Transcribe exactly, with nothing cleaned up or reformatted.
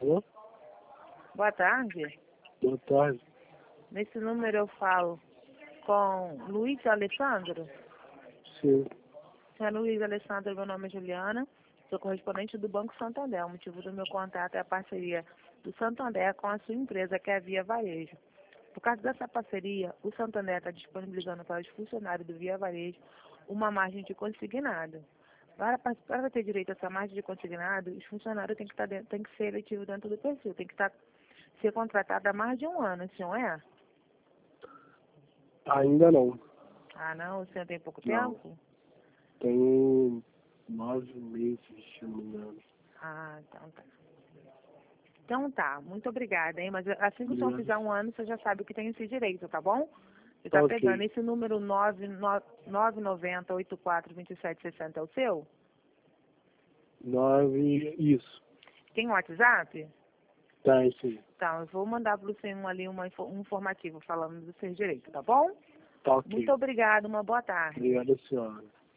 Alô? Boa tarde. Boa tarde. Nesse número eu falo com Luiz Alessandro. Sim. Senhor Luiz Alessandro, meu nome é Juliana, sou correspondente do Banco Santander. O motivo do meu contato é a parceria do Santander com a sua empresa, que é a Via Varejo. Por causa dessa parceria, o Santander está disponibilizando para os funcionários do Via Varejo uma margem de consignado. Para, para ter direito a essa margem de consignado, os funcionários têm que, estar dentro, têm que ser eletivos dentro do perfil, tem que estar, ser contratado há mais de um ano, senhor é? Ainda não. Ah, não? O senhor tem pouco Não. tempo? Tenho nove meses, se não me engano. Ah, então tá. Então tá, muito obrigada, hein? Mas assim que o senhor Obrigado. fizer um ano, você já sabe o que tem esse direito, tá bom? Você Tá tá ok. pegando esse número nove nove nove zero oito quatro dois sete seis zero é o seu? Nove. Isso. Tem um WhatsApp? Tá, isso aí. Então, eu vou mandar para você um, ali uma, info- um informativo falando do seu direito, tá bom? Tá ok. Muito obrigada, uma boa tarde. Obrigado, senhora.